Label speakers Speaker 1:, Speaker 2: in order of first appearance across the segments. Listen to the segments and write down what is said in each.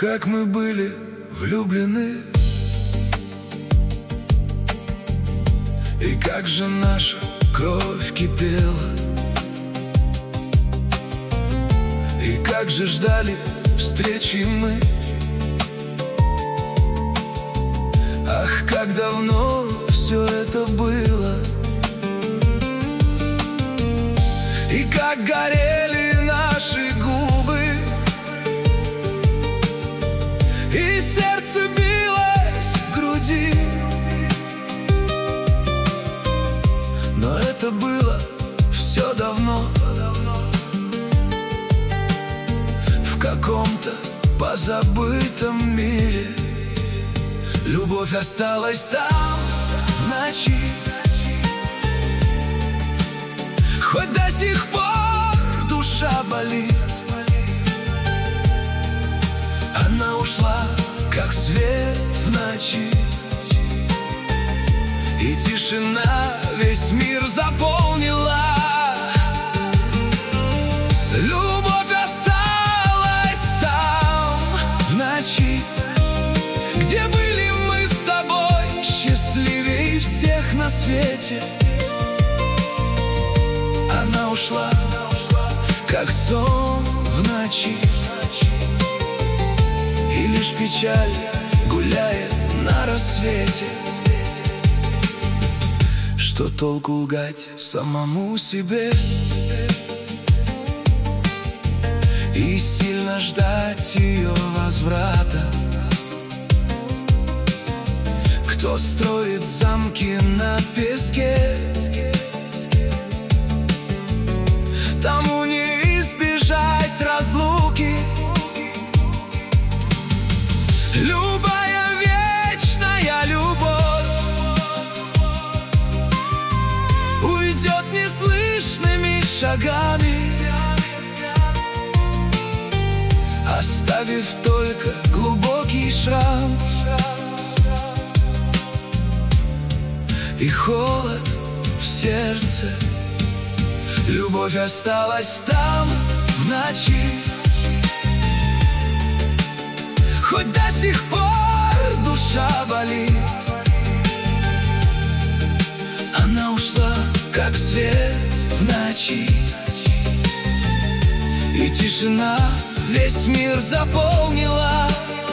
Speaker 1: как мы были влюблены, и как же наша кровь кипела, и как же ждали встречи мы. Ах, как давно все это было, и как горели наши губы, и сердце билось в груди. Но это было все давно, в каком-то позабытом мире. Любовь осталась там, в ночи, хоть до сих пор душа болит. Она ушла, как свет в ночи, и тишина весь мир заполнила. Любовь осталась там, в ночи, где были мы с тобой счастливее всех на свете. Она ушла, как сон в ночи, и лишь печаль гуляет на рассвете. Что толку лгать самому себе и сильно ждать ее возврата? Кто строит замки на песке, тому не избежать разлуки. Любая вечная любовь уйдет неслышными шагами, оставив только глубокий шрам и холод в сердце. Любовь осталась там, в ночи, хоть до сих пор душа болит. Она ушла, как свет в ночи, и тишина весь мир заполнила.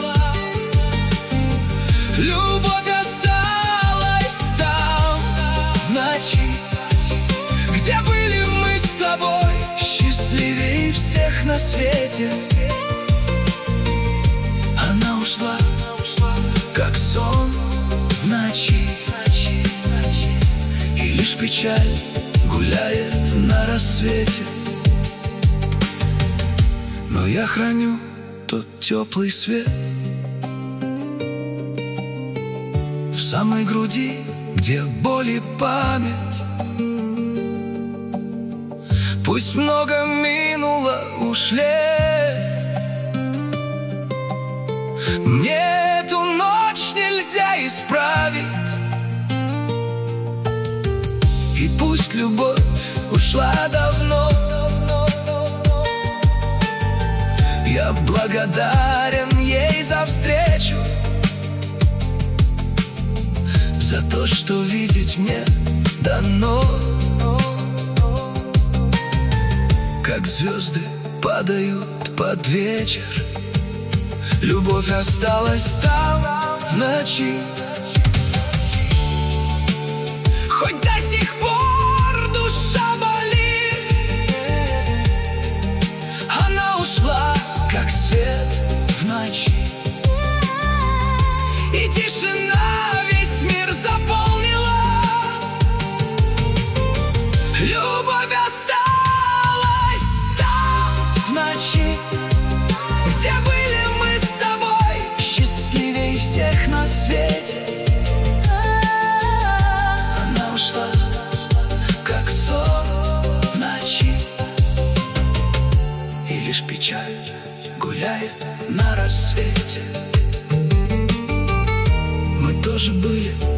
Speaker 1: Любовь осталась там, в ночи, где были мы с тобой счастливее всех на свете. Она ушла, как сон в ночи, и лишь печаль гуляет на рассвете. Но я храню тот теплый свет в самой груди, где боль и память. Пусть много минуло уж лет, мне эту ночь нельзя исправить. И пусть любовь ушла давно, я благодарен ей за встречу, за то, что видеть мне дано. Как звезды падают под вечер, любовь осталась там, в ночи, хоть до сих пор душа болит. Она ушла, как свет в ночи, и тишина весь мир заполнила. Любовь осталась там, в ночи, где были мы с тобой счастливее всех на свете. Она ушла, как сон в ночи, и лишь печаль гуляет на рассвете. Мы тоже были